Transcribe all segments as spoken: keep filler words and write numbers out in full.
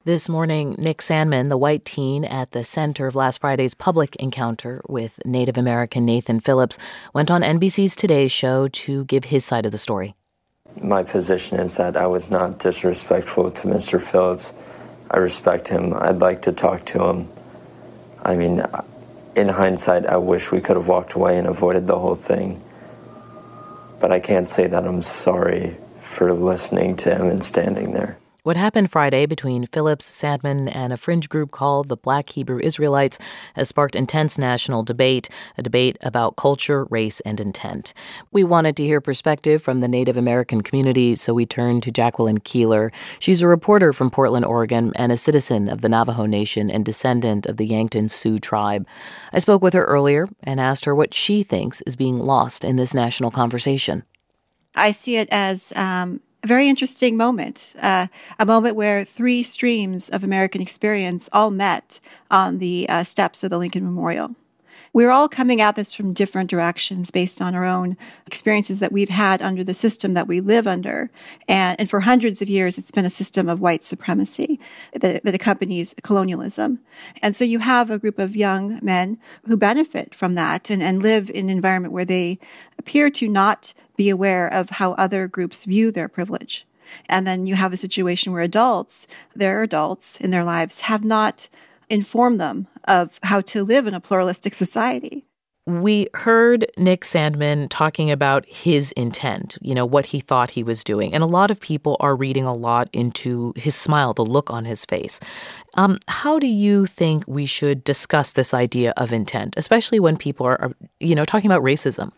This morning, Nick Sandmann, the white teen at the center of last Friday's public encounter with Native American Nathan Phillips, went on N B C's Today show to give his side of the story. My position is that I was not disrespectful to Mister Phillips. I respect him. I'd like to talk to him. I mean, in hindsight, I wish we could have walked away and avoided the whole thing. But I can't say that I'm sorry for listening to him and standing there. What happened Friday between Phillips, Sandmann, and a fringe group called the Black Hebrew Israelites has sparked intense national debate, a debate about culture, race, and intent. We wanted to hear perspective from the Native American community, so we turned to Jacqueline Keeler. She's a reporter from Portland, Oregon, and a citizen of the Navajo Nation and descendant of the Yankton Sioux tribe. I spoke with her earlier and asked her what she thinks is being lost in this national conversation. I see it as um, a very interesting moment, uh, a moment where three streams of American experience all met on the uh, steps of the Lincoln Memorial. We're all coming at this from different directions based on our own experiences that we've had under the system that we live under. And, and for hundreds of years, it's been a system of white supremacy that, that accompanies colonialism. And so you have a group of young men who benefit from that and, and live in an environment where they appear to not be aware of how other groups view their privilege. And then you have a situation where adults, their adults in their lives, have not informed them of how to live in a pluralistic society. We heard Nick Sandmann talking about his intent, you know, what he thought he was doing. And a lot of people are reading a lot into his smile, the look on his face. Um, how do you think we should discuss this idea of intent, especially when people are, are you know, talking about racism?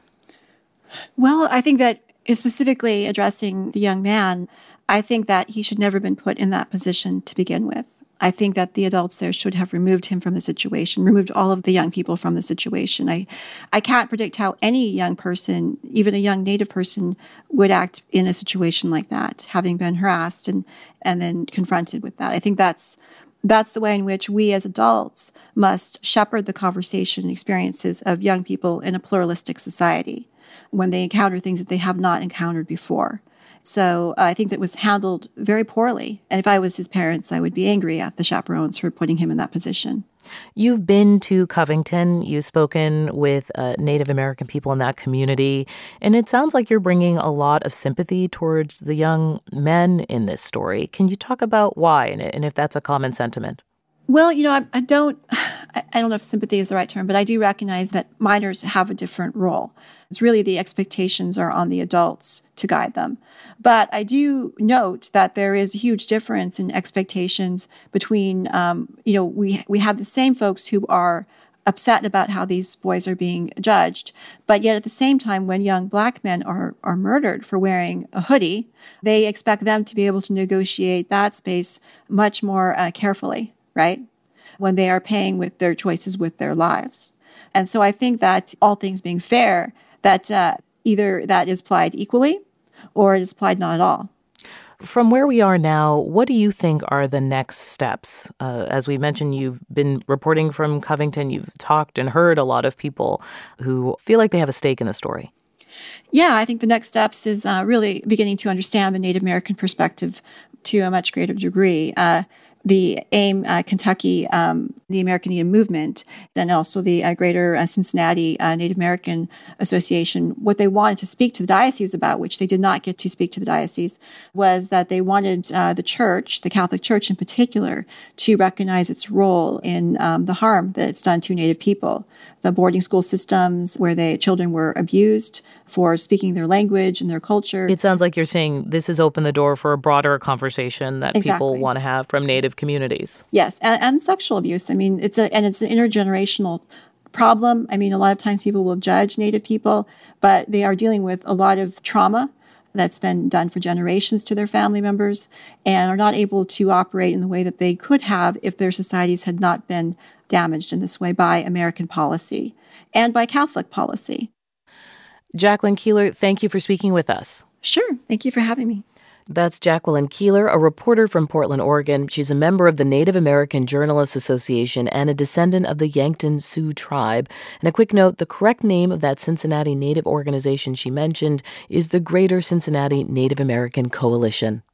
Well, I think that specifically addressing the young man, I think that he should never have been put in that position to begin with. I think that the adults there should have removed him from the situation, removed all of the young people from the situation. I, I can't predict how any young person, even a young Native person, would act in a situation like that, having been harassed and, and then confronted with that. I think that's That's the way in which we as adults must shepherd the conversation and experiences of young people in a pluralistic society when they encounter things that they have not encountered before. So uh, I think that was handled very poorly. And if I was his parents, I would be angry at the chaperones for putting him in that position. You've been to Covington. You've spoken with uh, Native American people in that community. And it sounds like you're bringing a lot of sympathy towards the young men in this story. Can you talk about why and, and if that's a common sentiment? Well, you know, I, I don't, I don't know if sympathy is the right term, but I do recognize that minors have a different role. It's really the expectations are on the adults to guide them. But I do note that there is a huge difference in expectations between, um, you know, we we have the same folks who are upset about how these boys are being judged. But yet at the same time, when young black men are, are murdered for wearing a hoodie, they expect them to be able to negotiate that space much more uh, carefully. Right? When they are paying with their choices with their lives. And so I think that all things being fair, that uh, either that is applied equally or it is applied not at all. From where we are now, what do you think are the next steps? Uh, as we mentioned, you've been reporting from Covington. You've talked and heard a lot of people who feel like they have a stake in the story. Yeah, I think the next steps is uh, really beginning to understand the Native American perspective to a much greater degree. Uh, the AIM uh, Kentucky, um, the American Indian Movement, and also the uh, Greater uh, Cincinnati uh, Native American Association, what they wanted to speak to the diocese about, which they did not get to speak to the diocese, was that they wanted uh, the church, the Catholic Church in particular, to recognize its role in um, the harm that it's done to Native people. The boarding school systems where they children were abused for speaking their language and their culture. It sounds like you're saying this has opened the door for a broader conversation that exactly. people want to have from Native communities. Yes, and, and sexual abuse. I mean, it's a and it's an intergenerational problem. I mean, a lot of times people will judge Native people, but they are dealing with a lot of trauma that's been done for generations to their family members and are not able to operate in the way that they could have if their societies had not been damaged in this way by American policy and by Catholic policy. Jacqueline Keeler, thank you for speaking with us. Sure. Thank you for having me. That's Jacqueline Keeler, a reporter from Portland, Oregon. She's a member of the Native American Journalists Association and a descendant of the Yankton Sioux tribe. And a quick note, the correct name of that Cincinnati Native organization she mentioned is the Greater Cincinnati Native American Coalition.